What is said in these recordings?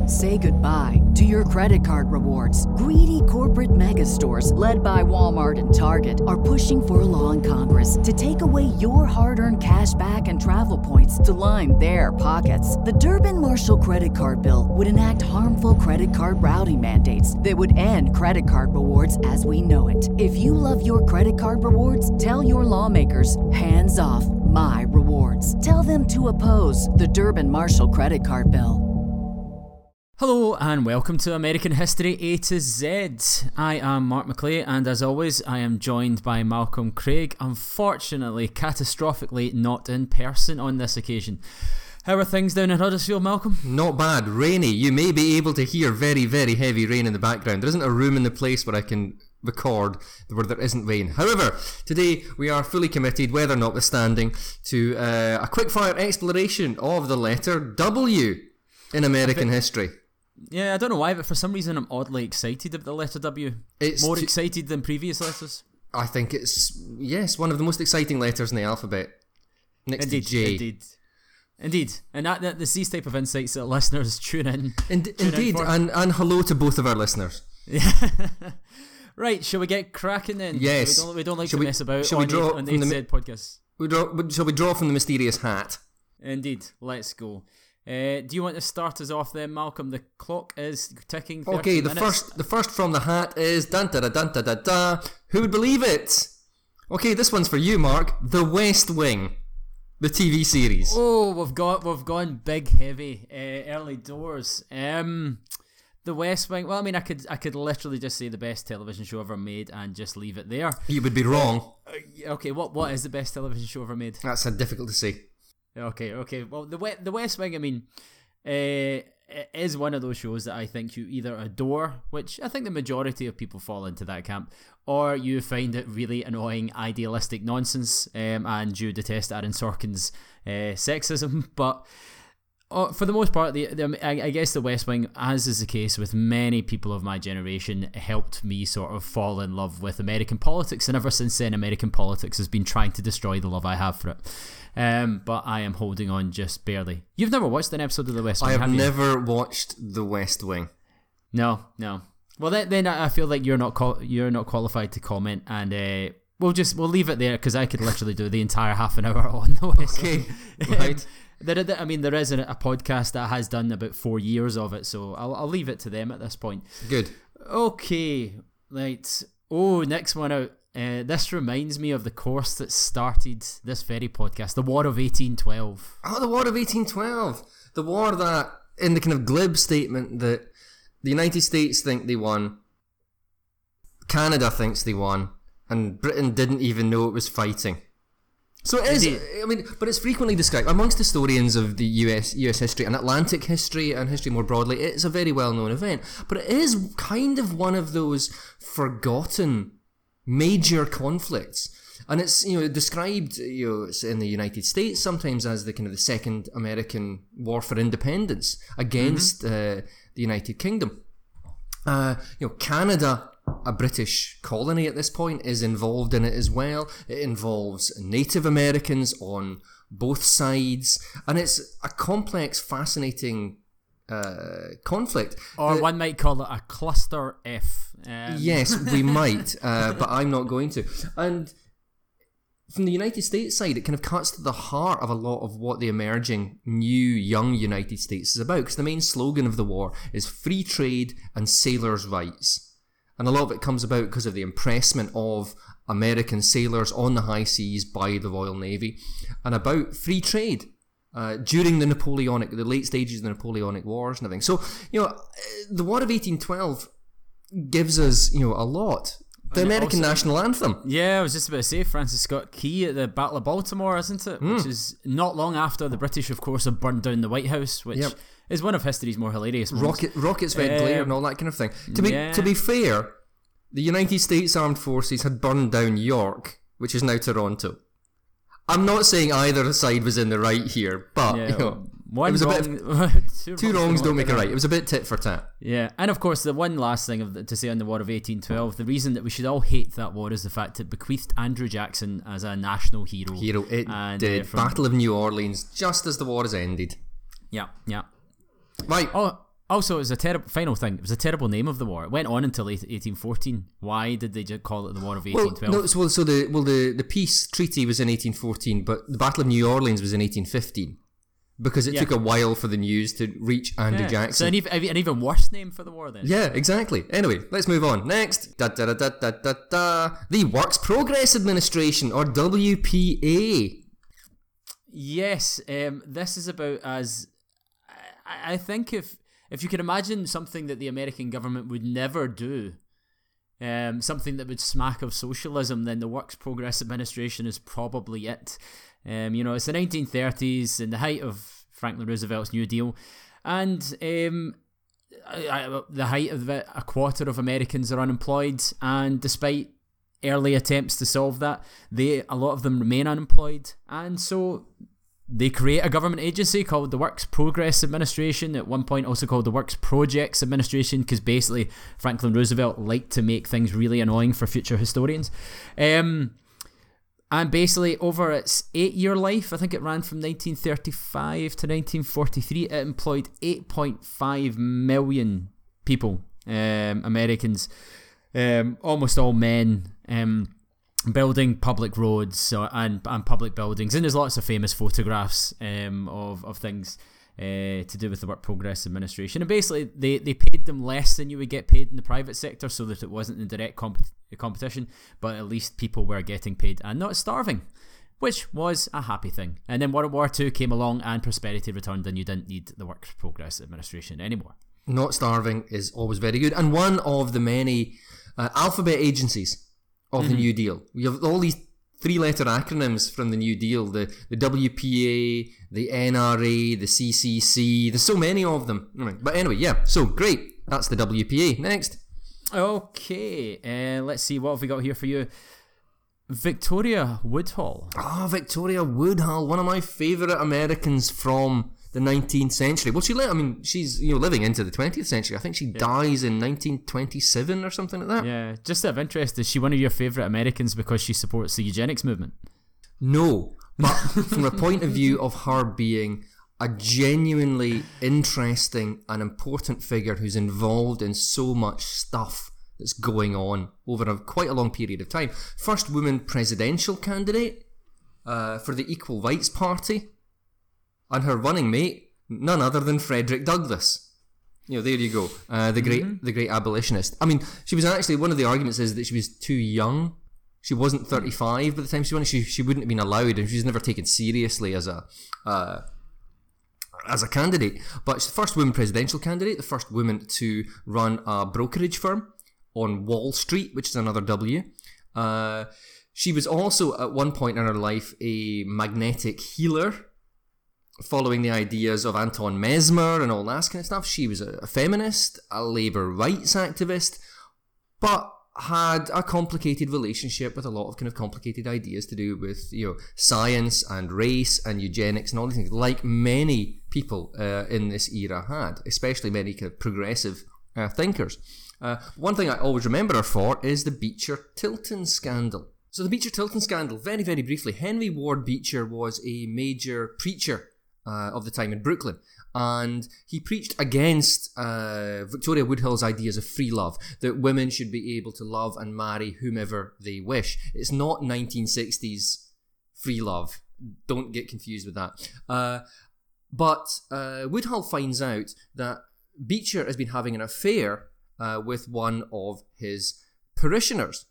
Say goodbye to your credit card rewards. Greedy corporate mega stores, led by Walmart and Target, are pushing for a law in Congress to take away your hard-earned cash back and travel points to line their pockets. The Durbin-Marshall credit card bill would enact harmful credit card routing mandates that would end credit card rewards as we know it. If you love your credit card rewards, tell your lawmakers, hands off my rewards. Tell them to oppose the Durbin-Marshall credit card bill. Hello and welcome to American History A to Z. I am Mark McClay, and as always I am joined by Malcolm Craig, unfortunately, catastrophically not in person on this occasion. How are things down in Huddersfield, Malcolm? Not bad. Rainy. You may be able to hear very, very heavy rain in the background. There isn't a room in the place where I can record where there isn't rain. However, today we are fully committed, weather notwithstanding, to a quickfire exploration of the letter W in American history. Yeah, I don't know why, but for some reason I'm oddly excited about the letter W. It's more excited than previous letters. I think it's, yes, one of the most exciting letters in the alphabet. Next to J. Indeed. And that's these type of insights that listeners tune in. Indeed, and hello to both of our listeners. Yeah. Right, shall we get cracking then? Yes. We don't like to mess about on the AZ podcast. Shall we draw from the mysterious hat? Indeed, let's go. Do you want to start us off then, Malcolm? The clock is ticking. 30 okay, minutes. the first from the hat is dun da da dun da da da. Who would believe it? Okay, this one's for you, Mark. The West Wing, the TV series. Oh, we've gone big heavy early doors. The West Wing. Well, I mean, I could literally just say the best television show ever made and just leave it there. You would be wrong. Okay, what is the best television show ever made? That's difficult to say. Okay. Well, the West Wing, I mean, it is one of those shows that I think you either adore, which I think the majority of people fall into that camp, or you find it really annoying, idealistic nonsense, and you detest Aaron Sorkin's sexism. But for the most part, I guess the West Wing, as is the case with many people of my generation, helped me sort of fall in love with American politics, and ever since then, American politics has been trying to destroy the love I have for it. But I am holding on just barely. You've never watched an episode of The West Wing, I have never watched The West Wing. No. Well, then I feel like you're not qualified to comment, and we'll leave it there because I could literally do the entire half an hour on The West Wing. Right. There is a podcast that has done about 4 years of it, so I'll leave it to them at this point. Good. Okay, right. Oh, next one out. This reminds me of the course that started this very podcast, the War of 1812. Oh, the War of 1812. The war that, in the kind of glib statement that the United States think they won, Canada thinks they won, and Britain didn't even know it was fighting. So it is, I mean, but it's frequently described amongst historians of the US history and Atlantic history and history more broadly. It's a very well-known event, but it is kind of one of those forgotten major conflicts, and it's described in the United States sometimes as the kind of the Second American War for Independence against the United Kingdom. Canada, a British colony at this point, is involved in it as well. It involves Native Americans on both sides, and it's a complex, fascinating conflict. Or one might call it a cluster F. Yes, we might, but I'm not going to. And from the United States side, it kind of cuts to the heart of a lot of what the emerging new young United States is about, because the main slogan of the war is free trade and sailors' rights. And a lot of it comes about because of the impressment of American sailors on the high seas by the Royal Navy, and about free trade during the late stages of the Napoleonic Wars and everything. So, the War of 1812 gives us, a lot. The American national anthem. Yeah, I was just about to say Francis Scott Key at the Battle of Baltimore, isn't it? Which is not long after the British, of course, have burned down the White House, which is one of history's more hilarious moments. Rockets, red glare and all that kind of thing. To be fair, the United States Armed Forces had burned down York, which is now Toronto. I'm not saying either side was in the right here, but it was a bit. Two wrongs don't make a right. It was a bit tit for tat. Yeah, and of course, the one last thing to say on the War of 1812, the reason that we should all hate that war is the fact it bequeathed Andrew Jackson as a national hero. It did. Battle of New Orleans, just as the war has ended. Yeah. Right. Oh, Also, it was a terrible final thing. It was a terrible name of the war. It went on until 1814. Why did they just call it the War of 1812? The peace treaty was in 1814, but the Battle of New Orleans was in 1815 because it took a while for the news to reach Andrew Jackson. So an even worse name for the war then. Yeah, exactly. Anyway, let's move on. Next, the Works Progress Administration, or WPA. Yes, this is about as I think if you could imagine something that the American government would never do, something that would smack of socialism, then the Works Progress Administration is probably it. It's the 1930s, in the height of Franklin Roosevelt's New Deal, and the height of a quarter of Americans are unemployed, and despite early attempts to solve that, a lot of them remain unemployed, and so they create a government agency called the Works Progress Administration, at one point also called the Works Projects Administration, because basically Franklin Roosevelt liked to make things really annoying for future historians. And basically over its 8-year life, I think it ran from 1935 to 1943, it employed 8.5 million people, Americans, almost all men, building public roads and public buildings, and there's lots of famous photographs of things to do with the Work Progress Administration. And basically they paid them less than you would get paid in the private sector, so that it wasn't in direct competition, but at least people were getting paid and not starving, which was a happy thing. And then World War II came along and prosperity returned, and you didn't need the Work Progress Administration anymore. Not starving is always very good, and one of the many alphabet agencies of the New Deal. We have all these 3-letter acronyms from the New Deal, the WPA, the NRA, the CCC. There's so many of them. But anyway, so great. That's the WPA. Next. Okay, let's see, what have we got here for you? Victoria Woodhull. Oh, Victoria Woodhull, one of my favourite Americans from the 19th century. Well, she's living into the 20th century. I think she dies in 1927 or something like that. Yeah, just out of interest, is she one of your favourite Americans because she supports the eugenics movement? No, but from a point of view of her being a genuinely interesting and important figure who's involved in so much stuff that's going on over quite a long period of time. First woman presidential candidate for the Equal Rights Party. And her running mate, none other than Frederick Douglass. There you go. The great abolitionist. She was actually, one of the arguments is that she was too young. She wasn't 35 by the time she won. She wouldn't have been allowed, and she was never taken seriously as a candidate. But she's the first woman presidential candidate, the first woman to run a brokerage firm on Wall Street, which is another W. She was also, at one point in her life, a magnetic healer, following the ideas of Anton Mesmer and all that kind of stuff. She was a feminist, a labour rights activist, but had a complicated relationship with a lot of kind of complicated ideas to do with science and race and eugenics and all these things, like many people in this era had, especially many kind of progressive thinkers. One thing I always remember her for is the Beecher-Tilton scandal. So the Beecher-Tilton scandal, very, very briefly, Henry Ward Beecher was a major preacher of the time in Brooklyn, and he preached against Victoria Woodhull's ideas of free love, that women should be able to love and marry whomever they wish. It's not 1960s free love, don't get confused with that. But Woodhull finds out that Beecher has been having an affair with one of his parishioners,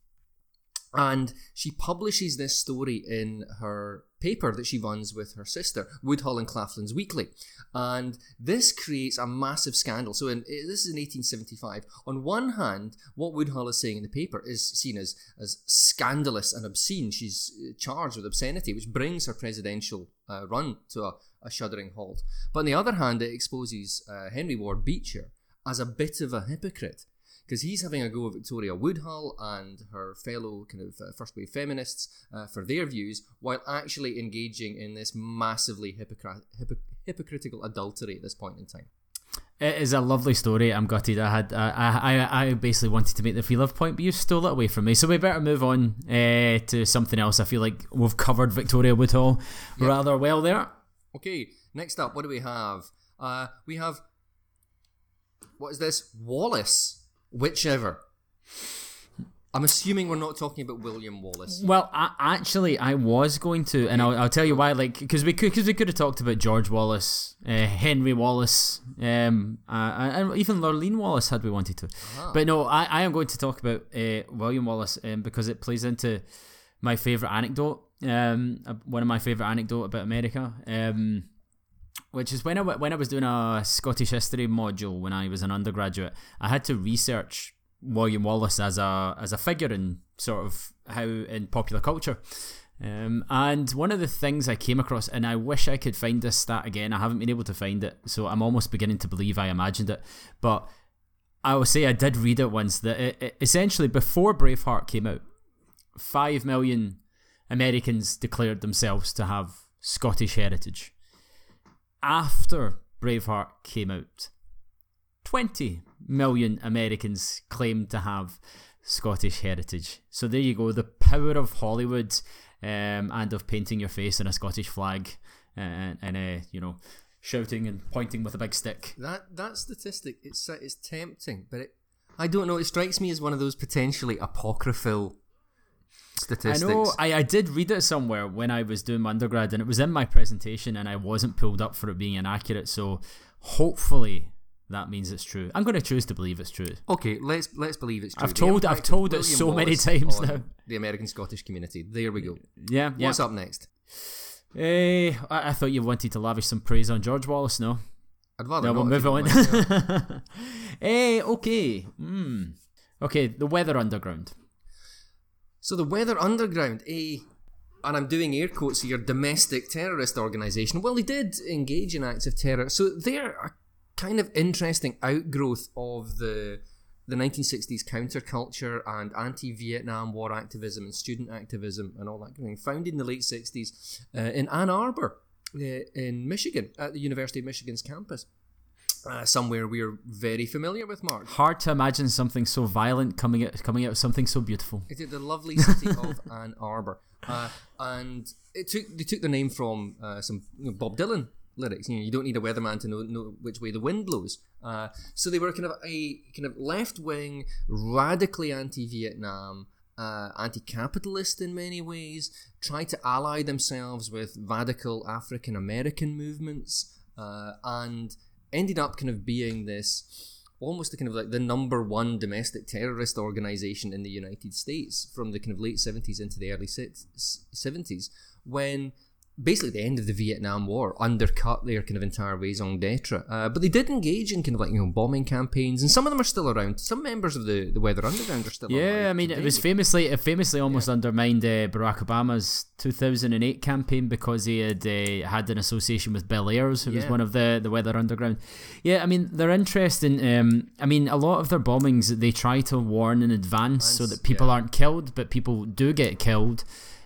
and she publishes this story in her paper that she runs with her sister, Woodhull and Claflin's Weekly. And this creates a massive scandal. So this is in 1875. On one hand, what Woodhull is saying in the paper is seen as scandalous and obscene. She's charged with obscenity, which brings her presidential run to a shuddering halt. But on the other hand, it exposes Henry Ward Beecher as a bit of a hypocrite, because he's having a go at Victoria Woodhull and her fellow kind of first-wave feminists for their views, while actually engaging in this massively hypocritical adultery at this point in time. It is a lovely story. I'm gutted. I basically wanted to make the free love point, but you stole it away from me. So we better move on to something else. I feel like we've covered Victoria Woodhull rather well there. Okay, next up, what do we have? We have What is this? Wallace. Whichever. I'm assuming we're not talking about William Wallace. Well, I was going to, and I'll tell you why. Like, because we could have talked about George Wallace, Henry Wallace, and even Lurleen Wallace had we wanted to. But no, I am going to talk about William Wallace because it plays into my favourite anecdote. One of my favourite anecdote about America. Which is when I was doing a Scottish history module when I was an undergraduate, I had to research William Wallace as a figure in sort of how in popular culture. And one of the things I came across, and I wish I could find this stat again, I haven't been able to find it, so I'm almost beginning to believe I imagined it, but I will say I did read it once, that it essentially before Braveheart came out, 5 million Americans declared themselves to have Scottish heritage. After Braveheart came out, 20 million Americans claimed to have Scottish heritage. So there you go, the power of Hollywood and of painting your face in a Scottish flag and shouting and pointing with a big stick. That statistic, it's tempting, but I don't know, it strikes me as one of those potentially apocryphal statistics. I know, I did read it somewhere when I was doing my undergrad, and it was in my presentation, and I wasn't pulled up for it being inaccurate, so hopefully that means it's true. I'm going to choose to believe it's true. Okay, let's believe it's true. I've told it so many times now. The American Scottish community. There we go. Yeah. What's up next? I thought you wanted to lavish some praise on George Wallace, no? I'd rather not. We'll move on. Okay. Okay, the Weather Underground. So the Weather Underground, and I'm doing air quotes here, domestic terrorist organisation. Well, they did engage in acts of terror. So they're a kind of interesting outgrowth of the 1960s counterculture and anti-Vietnam War activism and student activism and all that kind of thing. Founded in the late 60s in Ann Arbor in Michigan, at the University of Michigan's campus. Somewhere we're very familiar with, Mark. Hard to imagine something so violent coming out of something so beautiful. It's the lovely city of Ann Arbor, and they took their name from some Bob Dylan lyrics. You don't need a weatherman to know which way the wind blows. So they were kind of left wing, radically anti-Vietnam, anti-capitalist in many ways. Tried to ally themselves with radical African American movements, and ended up kind of being this almost kind of like the number one domestic terrorist organization in the United States from the kind of late 70s into the early 70s, when basically the end of the Vietnam War undercut their kind of entire raison d'etre. But they did engage in kind of like, bombing campaigns, and some of them are still around. Some members of the Weather Underground are still around. Yeah, I mean, today. It famously almost undermined Barack Obama's 2008 campaign because he had an association with Bill Ayers, who was one of the Weather Underground. Yeah, I mean, they're interesting. I mean, a lot of their bombings, they try to warn in advance so that people aren't killed, but people do get killed.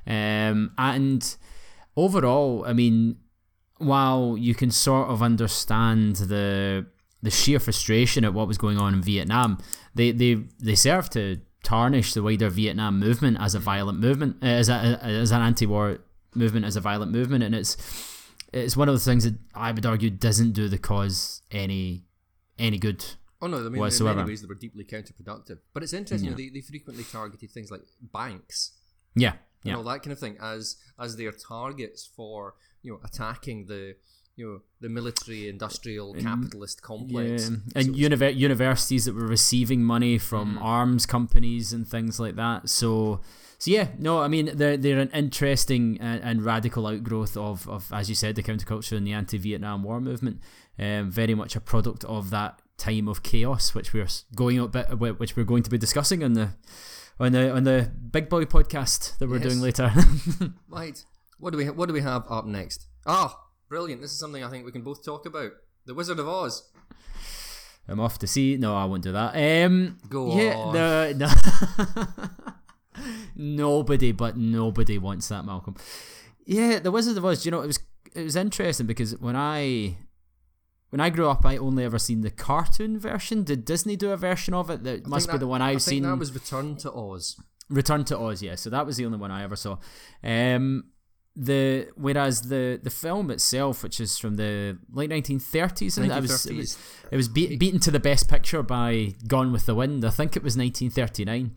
And overall, I mean, while you can sort of understand the sheer frustration at what was going on in Vietnam, they serve to tarnish the wider Vietnam movement as a violent movement, as an anti-war movement, as a violent movement, and it's one of the things that I would argue doesn't do the cause any good. Oh no, I mean, whatsoever. In many ways they were deeply counterproductive. But it's interesting, they frequently targeted things like banks. Yeah. And all that kind of thing as their targets for attacking the military industrial capitalist complex. And universities that were receiving money from arms companies and things like that. So yeah, no, I mean they're an interesting and radical outgrowth of, as you said, the counterculture and the anti-Vietnam War movement. Very much a product of that time of chaos, which we're going to be discussing on the Big Boy podcast that we're doing later. Right. What do we have up next? Oh, brilliant. This is something I think we can both talk about. The Wizard of Oz. I'm off to sea. No, I won't do that. Go on. No. Nobody wants that, Malcolm. Yeah, The Wizard of Oz, it was interesting because when I grew up, I only ever seen the cartoon version. Did Disney do a version of it? That must be the one I've seen. I think that was Return to Oz. Return to Oz, yeah. So that was the only one I ever saw. And whereas the film itself, which is from the late 1930s, and it was beaten to the Best Picture by Gone with the Wind. I think it was 1939,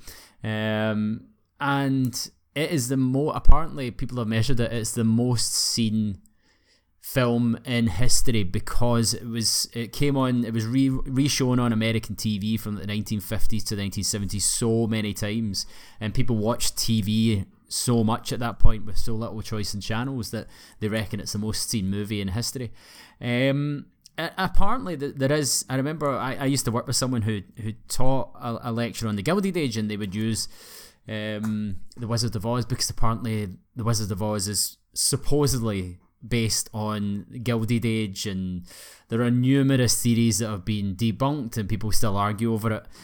and it is apparently people have measured it. It's the most seen film in history because it came on. It was re-shown on American TV from the 1950s to the 1970s so many times, and people watched TV so much at that point with so little choice in channels that they reckon it's the most seen movie in history. Apparently there is. I remember I used to work with someone who taught a lecture on the Gilded Age, and they would use the Wizard of Oz because apparently the Wizard of Oz is supposedly based on Gilded Age, and there are numerous theories that have been debunked and people still argue over it.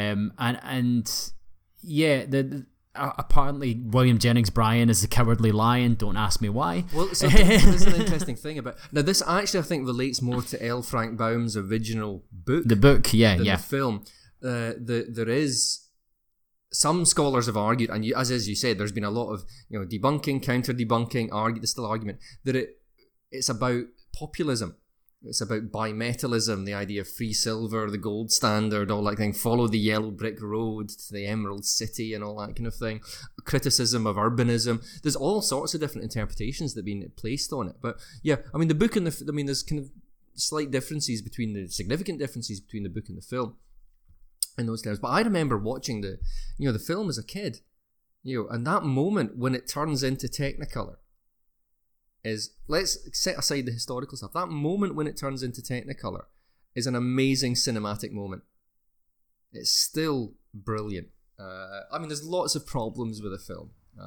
Apparently William Jennings Bryan is the Cowardly Lion. Don't ask me why. Well, so there's an interesting thing about now. This actually I think relates more to L. Frank Baum's original book. The book, than the film. There is. Some scholars have argued, and as you said, there's been a lot of debunking, counter-debunking, the still argument that it's about populism. It's about bimetallism, the idea of free silver, the gold standard, all that thing. Follow the yellow brick road to the Emerald City, and all that kind of thing. Criticism of urbanism. There's all sorts of different interpretations that have been placed on it. But yeah, I mean the book and there's kind of significant differences between the book and the film in those terms. But I remember watching the film as a kid, and that moment when it turns into Technicolor is, let's set aside the historical stuff, that moment when it turns into Technicolor is an amazing cinematic moment. It's still brilliant. I mean, there's lots of problems with the film,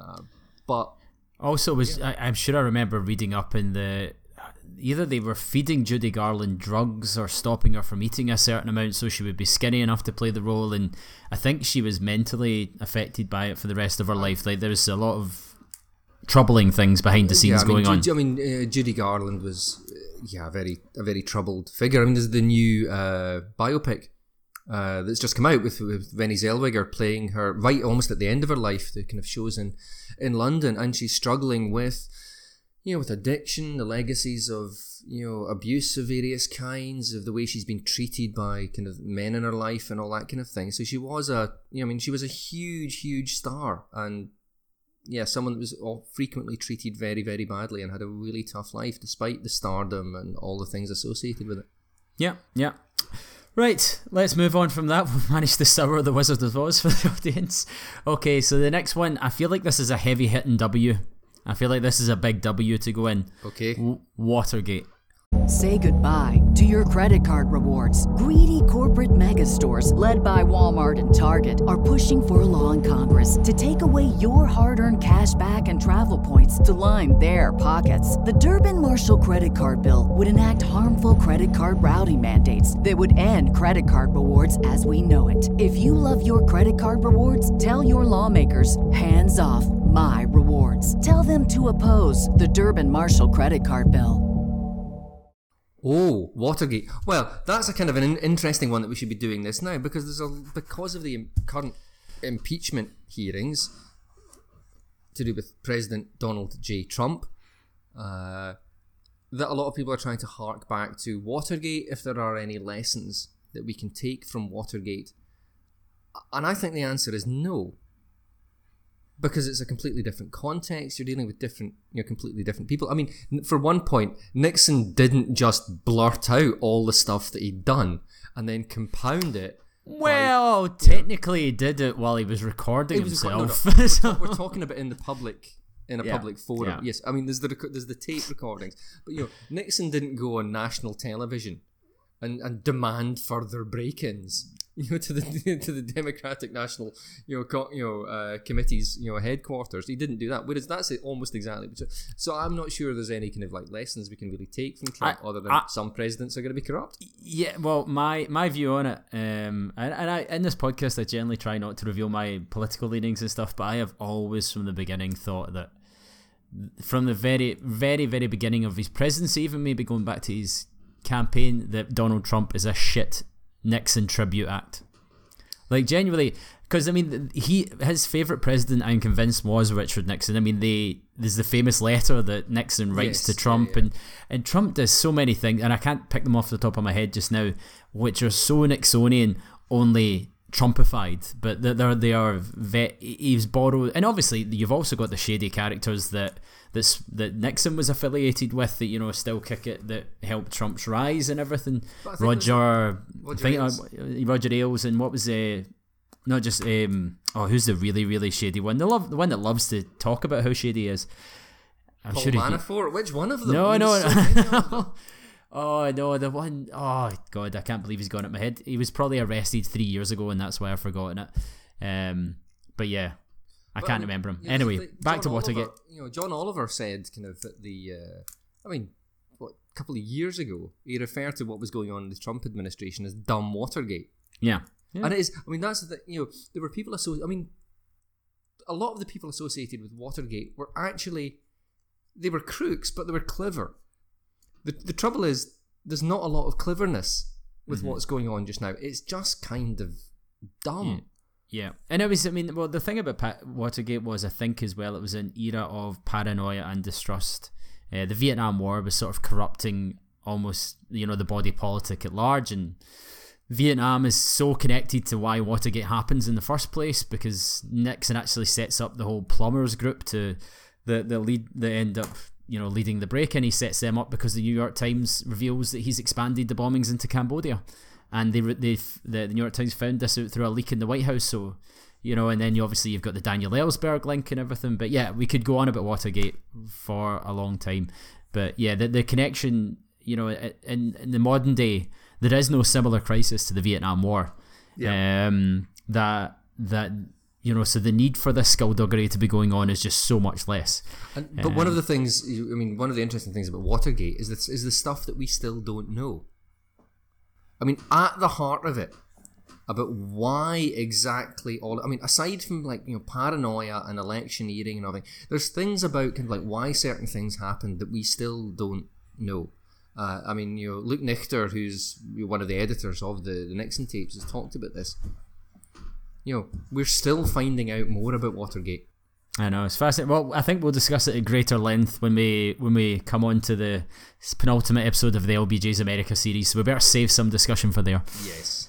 but also I'm sure I remember reading up in either they were feeding Judy Garland drugs or stopping her from eating a certain amount so she would be skinny enough to play the role, and I think she was mentally affected by it for the rest of her life. Like, there was a lot of troubling things behind the scenes going on. Judy Garland was a very troubled figure. I mean, there's the new biopic that's just come out with Renée Zellweger playing her right almost at the end of her life. The kind of shows in London, and she's struggling with with addiction, the legacies of abuse of various kinds, of the way she's been treated by kind of men in her life and all that kind of thing. So she was she was a huge star, and someone that was frequently treated very, very badly and had a really tough life despite the stardom and all the things associated with it. Yeah. Right, let's move on from that. We've managed to sour the Wizard of Oz for the audience. Okay, so the next one, I feel like this is a heavy-hitting W. I feel like this is a big W to go in. Okay. Watergate. Say goodbye to your credit card rewards. Greedy corporate mega stores, led by Walmart and Target, are pushing for a law in Congress to take away your hard-earned cash back and travel points to line their pockets. The Durbin-Marshall credit card bill would enact harmful credit card routing mandates that would end credit card rewards as we know it. If you love your credit card rewards, tell your lawmakers, hands off my rewards. Tell them to oppose the Durbin-Marshall credit card bill. Oh, Watergate. Well, that's a kind of an interesting one that we should be doing this now, because because of the current impeachment hearings to do with President Donald J. Trump, that a lot of people are trying to hark back to Watergate, if there are any lessons that we can take from Watergate. And I think the answer is no. Because it's a completely different context. You're dealing with completely different people. I mean, for one point, Nixon didn't just blurt out all the stuff that he'd done and then compound it. Well, technically he did it while he was recording himself. We're talking about in the public, public forum. Yeah. Yes, I mean, there's the tape recordings. But, Nixon didn't go on national television and demand further break-ins. To the Democratic National, Committee's, headquarters. He didn't do that. Whereas that's almost exactly. So I'm not sure there's any kind of lessons we can really take from Trump, other than some presidents are going to be corrupt. Yeah, well, my view on it, and I in this podcast I generally try not to reveal my political leanings and stuff, but I have always from the beginning thought that from the very, very, very beginning of his presidency, even maybe going back to his campaign, that Donald Trump is a shit Nixon tribute act. Like, genuinely, because I mean, his favorite president, I'm convinced, was Richard Nixon. I mean, there's the famous letter that Nixon writes to Trump, and Trump does so many things, and I can't pick them off the top of my head just now, which are so Nixonian, only Trumpified. But they are he's borrowed, and obviously you've also got the shady characters that Nixon was affiliated with, that still kick it, that helped Trump's rise and everything. Roger Ailes, and what was not just who's the really, really shady one? The one that loves to talk about how shady he is. Paul Manafort? Which one of them? No. Oh no, the one, oh god, I can't believe he's gone at my head. He was probably arrested 3 years ago, and that's why I've forgotten it. But yeah, I can't remember him. Anyway, back to Watergate. John Oliver said kind of at the, a couple of years ago, he referred to what was going on in the Trump administration as dumb Watergate. Yeah. And it is, that's the thing, there were people a lot of the people associated with Watergate were actually, they were crooks, but they were clever. The trouble is, there's not a lot of cleverness with what's going on just now. It's just kind of dumb. Yeah. And it was, the thing about Watergate was, I think as well, it was an era of paranoia and distrust. The Vietnam War was sort of corrupting almost, the body politic at large, and Vietnam is so connected to why Watergate happens in the first place, because Nixon actually sets up the whole plumbers group to the lead that end up leading the break-in. He sets them up because the New York Times reveals that he's expanded the bombings into Cambodia, and the New York Times found this out through a leak in the White House. So and then you've got the Daniel Ellsberg link and everything. But yeah, we could go on about Watergate for a long time. But yeah, the connection, in the modern day, there is no similar crisis to the Vietnam War. Yeah. So the need for this skullduggery to be going on is just so much less. But one of the things, one of the interesting things about Watergate is the stuff that we still don't know. At the heart of it, about why exactly aside from paranoia and electioneering and everything, there's things about kind of why certain things happened that we still don't know. Luke Nichter, who's one of the editors of the Nixon tapes, has talked about this. We're still finding out more about Watergate. I know, it's fascinating. Well, I think we'll discuss it at greater length when we come on to the penultimate episode of the LBJ's America series, so we better save some discussion for there. Yes.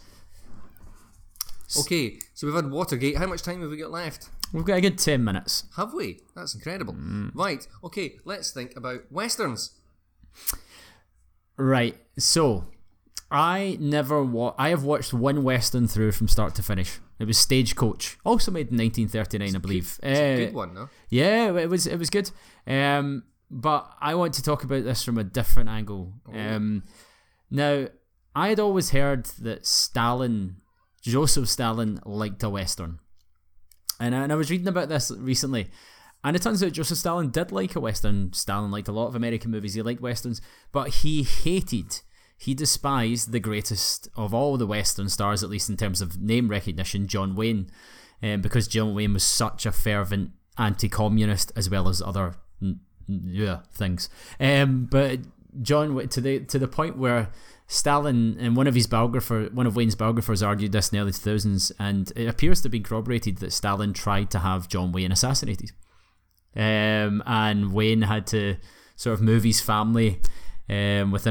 Okay, so we've had Watergate. How much time have we got left? We've got a good 10 minutes. Have we? That's incredible. Right, okay, let's think about Westerns. Right, so I have watched one Western through from start to finish. It was Stagecoach, also made in 1939, I believe. It's a good one, no? Yeah, it was good. But I want to talk about this from a different angle. Now, I had always heard that Joseph Stalin liked a Western. And I was reading about this recently. And it turns out Joseph Stalin did like a Western. Stalin liked a lot of American movies. He liked Westerns. But he despised the greatest of all the Western stars, at least in terms of name recognition, John Wayne. Because John Wayne was such a fervent anti-communist, as well as other things. But John, to the point where Stalin, and one of Wayne's biographers argued this in the early 2000s, and it appears to have been corroborated that Stalin tried to have John Wayne assassinated. And Wayne had to sort of move his family within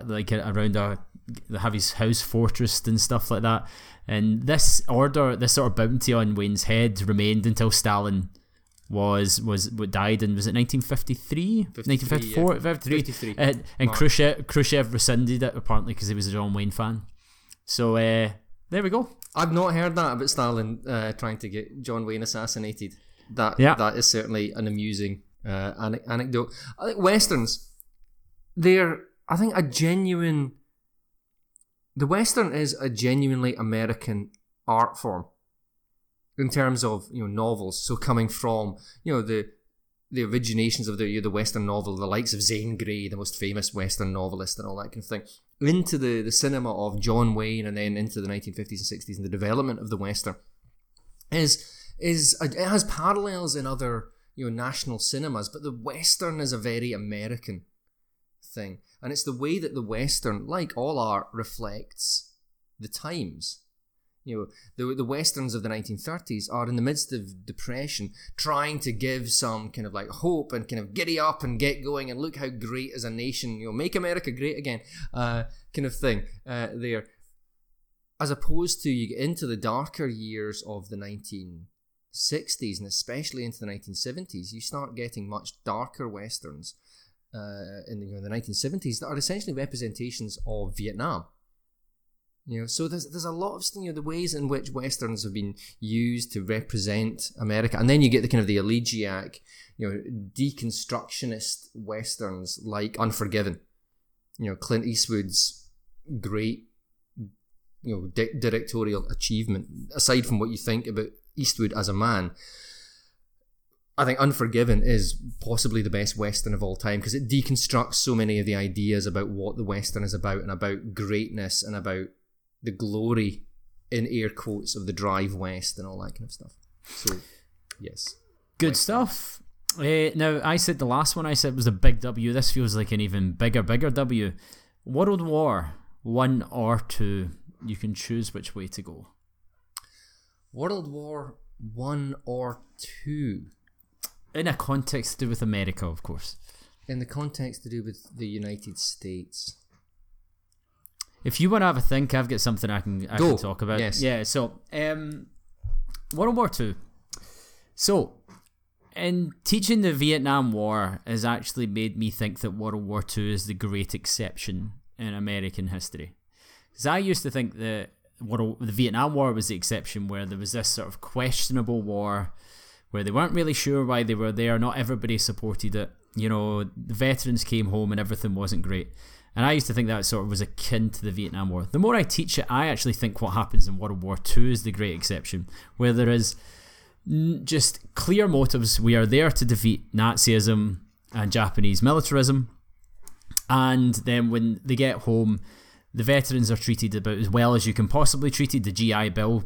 have his house fortressed and stuff like that. And this sort of bounty on Wayne's head remained until Stalin died in, was it 1953? 1954? Yeah. 53. And Khrushchev rescinded it, apparently, because he was a John Wayne fan. So there we go. I've not heard that about Stalin trying to get John Wayne assassinated. That is certainly an amusing anecdote. I think Westerns, the Western is a genuinely American art form in terms of novels. So coming from the originations of the Western novel, the likes of Zane Grey, the most famous Western novelist, and all that kind of thing, into the cinema of John Wayne, and then into the 1950s and 60s, and the development of the Western it has parallels in other national cinemas, but the Western is a very American thing, and it's the way that the Western, like all art, reflects the times. The westerns of the 1930s are in the midst of depression, trying to give some kind of like hope and kind of giddy up and get going and look how great as a nation, make America great again, kind of thing there. As opposed to you get into the darker years of the 1960s and especially into the 1970s, you start getting much darker westerns in the 1970s that are essentially representations of Vietnam. So there's a lot of the ways in which westerns have been used to represent America, and then you get the kind of the elegiac, deconstructionist westerns like Unforgiven, Clint Eastwood's great, directorial achievement. Aside from what you think about Eastwood as a man, I think Unforgiven is possibly the best western of all time because it deconstructs so many of the ideas about what the western is about and about greatness and about the glory, in air quotes, of the drive west and all that kind of stuff. So, yes. Good western stuff. Now, I said the last one I said was a big W. This feels like an even bigger W. World War 1 or 2. You can choose which way to go. World War 1 or 2? In a context to do with America, of course. In the context to do with the United States. If you want to have a think, I've got something I can talk about. Yes. Yeah, so World War II. So, in teaching the Vietnam War has actually made me think that World War II is the great exception in American history. Because I used to think that the Vietnam War was the exception, where there was this sort of questionable war where they weren't really sure why they were there. Not everybody supported it. The veterans came home and everything wasn't great. And I used to think that sort of was akin to the Vietnam War. The more I teach it, I actually think what happens in World War II is the great exception, where there is just clear motives. We are there to defeat Nazism and Japanese militarism. And then when they get home, the veterans are treated about as well as you can possibly treat. The GI Bill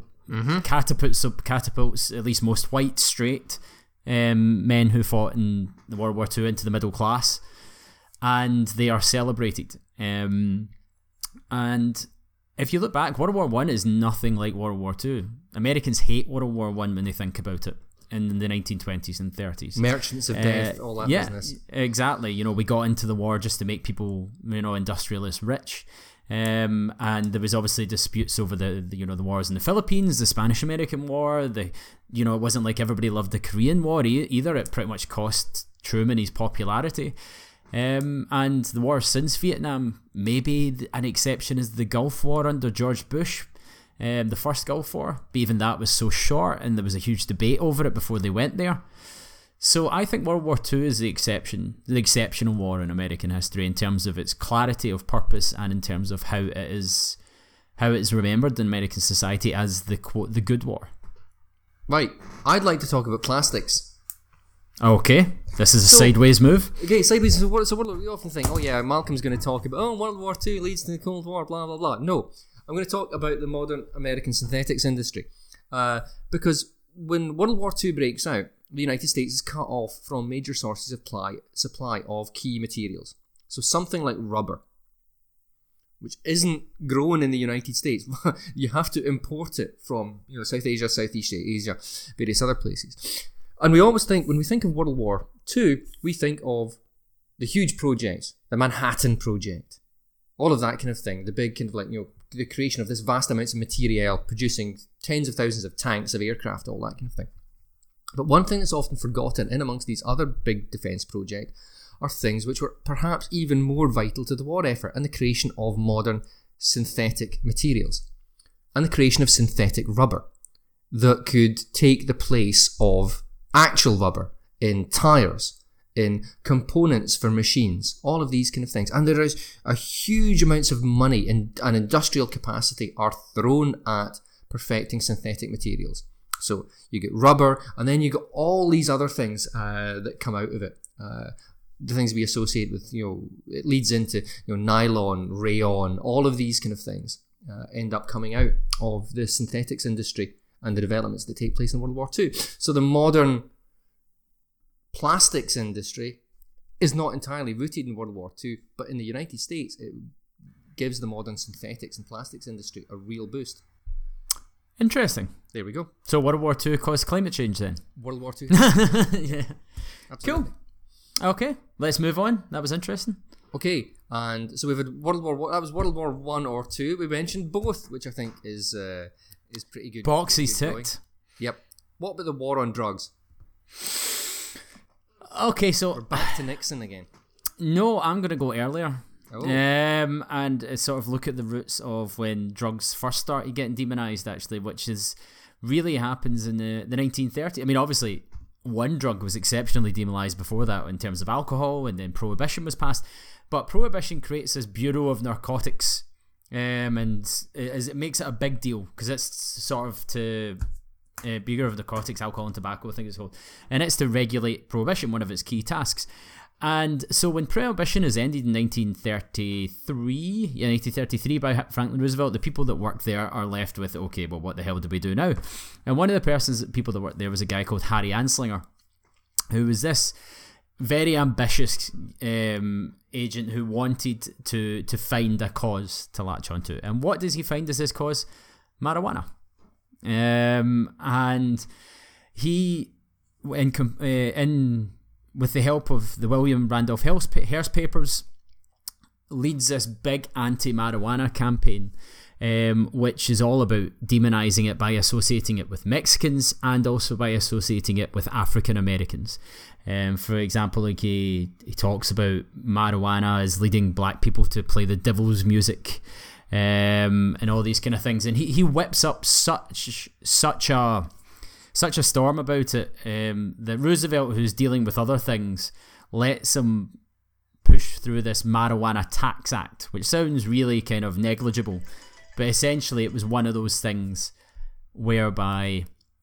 catapults at least most white, straight men who fought in the World War II into the middle class. And they are celebrated. And if you look back, World War I is nothing like World War II. Americans hate World War I when they think about it in the 1920s and 30s. Merchants of death, all that business. Yeah, exactly. We got into the war just to make people, industrialists rich. And there was obviously disputes over the wars in the Philippines, the Spanish-American War. It wasn't like everybody loved the Korean War either. It pretty much cost Truman his popularity. And the war since Vietnam, maybe an exception is the Gulf War under George Bush, the first Gulf War, but even that was so short and there was a huge debate over it before they went there. So I think World War II is the exceptional war in American history in terms of its clarity of purpose and in terms of how it's remembered in American society as the quote, the good war. Right, I'd like to talk about plastics. Okay, this is a sideways move. Okay, sideways. So we often think, Malcolm's going to talk about, World War II leads to the Cold War, blah, blah, blah. No, I'm going to talk about the modern American synthetics industry. Because when World War II breaks out, the United States is cut off from major sources of supply of key materials. So something like rubber, which isn't grown in the United States. You have to import it from South Asia, Southeast Asia, various other places. And we always think, when we think of World War II, we think of the huge projects, the Manhattan Project, all of that kind of thing, the big kind of the creation of this vast amounts of material, producing tens of thousands of tanks, of aircraft, all that kind of thing. But one thing that's often forgotten in amongst these other big defence projects are things which were perhaps even more vital to the war effort, and the creation of modern synthetic materials, and the creation of synthetic rubber that could take the place of actual rubber in tyres, in components for machines, all of these kind of things. And there is a huge amounts of money and industrial capacity are thrown at perfecting synthetic materials. So you get rubber, and then you get all these other things that come out of it. The things we associate with, it leads into nylon, rayon, all of these kind of things end up coming out of the synthetics industry and the developments that take place in World War II. So the modern plastics industry is not entirely rooted in World War II, but in the United States, it gives the modern synthetics and plastics industry a real boost. Interesting. There we go. So World War II caused climate change then? World War II. Yeah. Absolutely. Cool. Okay, let's move on. That was interesting. Okay, and so we've had World War. That was World War One or Two. We mentioned both, which I think is pretty good. Boxes pretty good ticked. going. Yep. What about the war on drugs? Okay, so We're back to Nixon again. No, I'm going to go earlier. Oh. And sort of look at the roots of when drugs first started getting demonized, actually, which is really happens in the 1930s. I mean, obviously, one drug was exceptionally demonized before that in terms of alcohol, and then Prohibition was passed. But Prohibition creates this Bureau of Narcotics, and it makes it a big deal because it's sort of to Bureau of Narcotics, Alcohol and Tobacco, I think it's called, and it's to regulate prohibition, one of its key tasks. And so when Prohibition is ended in 1933 by Franklin Roosevelt, the people that worked there are left with, okay, well, what the hell do we do now? And one of the people that worked there was a guy called Harry Anslinger, who was this very ambitious agent who wanted to find a cause to latch onto. And what does he find as his cause? Marijuana. And he, with the help of the William Randolph Hearst papers, leads this big anti-marijuana campaign, which is all about demonizing it by associating it with Mexicans and also by associating it with African Americans. For example, like he talks about marijuana as leading black people to play the devil's music, and all these kind of things. And he whips up such a storm about it that Roosevelt, who's dealing with other things, lets him push through this Marijuana Tax Act, which sounds really kind of negligible, but essentially it was one of those things whereby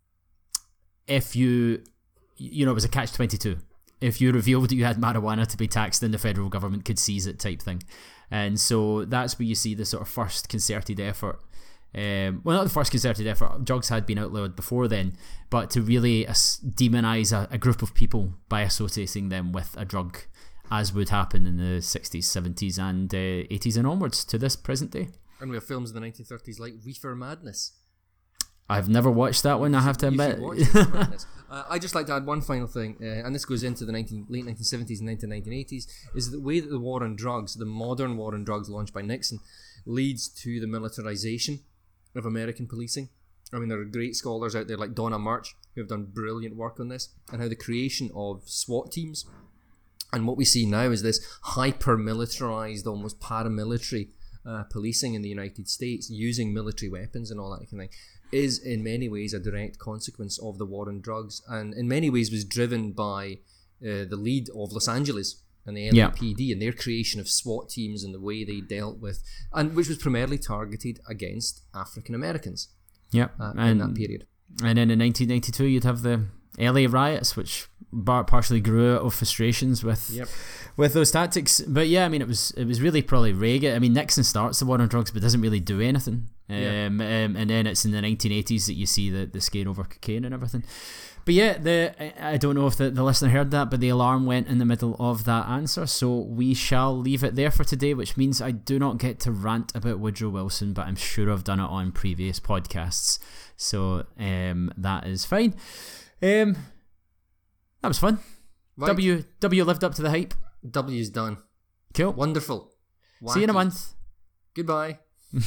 if it was a catch-22. If you revealed that you had marijuana to be taxed, then the federal government could seize it, type thing. And so that's where you see the sort of first concerted effort. Well, not the first concerted effort. Drugs had been outlawed before then, but to really demonize a group of people by associating them with a drug, as would happen in the 60s, 70s, and 80s and onwards to this present day. And we have films in the 1930s like Reefer Madness. I've never watched that one, I have to admit. You should watch Reefer Madness. I'd just like to add one final thing, and this goes into the late 1970s and into the 1980s, is the way that the war on drugs, the modern war on drugs launched by Nixon, leads to the militarization of American policing. I mean, there are great scholars out there like Donna Murch who have done brilliant work on this, and how the creation of SWAT teams, and what we see now is this hyper-militarized, almost paramilitary policing in the United States, using military weapons and all that kind of thing, is in many ways a direct consequence of the war on drugs, and in many ways was driven by the lead of Los Angeles and the LAPD and their creation of SWAT teams and the way they dealt with, and which was primarily targeted against African Americans. In that period. And then in 1992 you'd have the LA riots, which partially grew out of frustrations with those tactics. But yeah, I mean, it was really probably Reagan. I mean, Nixon starts the war on drugs but doesn't really do anything. And then it's in the 1980s that you see the scare over cocaine and everything. But yeah, I don't know if the listener heard that, but the alarm went in the middle of that answer, so we shall leave it there for today, which means I do not get to rant about Woodrow Wilson, but I'm sure I've done it on previous podcasts, so that is fine. That was fun. Right. W lived up to the hype. W's done. Cool. Wonderful. Wacky. See you in a month. Goodbye.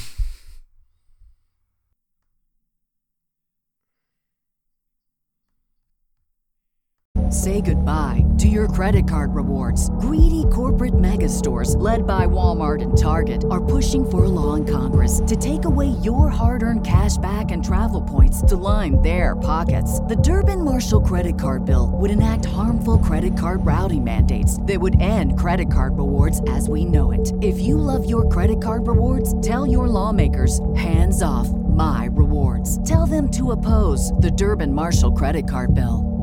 Say goodbye to your credit card rewards. Greedy corporate mega stores, led by Walmart and Target, are pushing for a law in Congress to take away your hard-earned cash back and travel points to line their pockets. The Durbin-Marshall credit card bill would enact harmful credit card routing mandates that would end credit card rewards as we know it. If you love your credit card rewards, tell your lawmakers, hands off my rewards. Tell them to oppose the Durbin-Marshall credit card bill.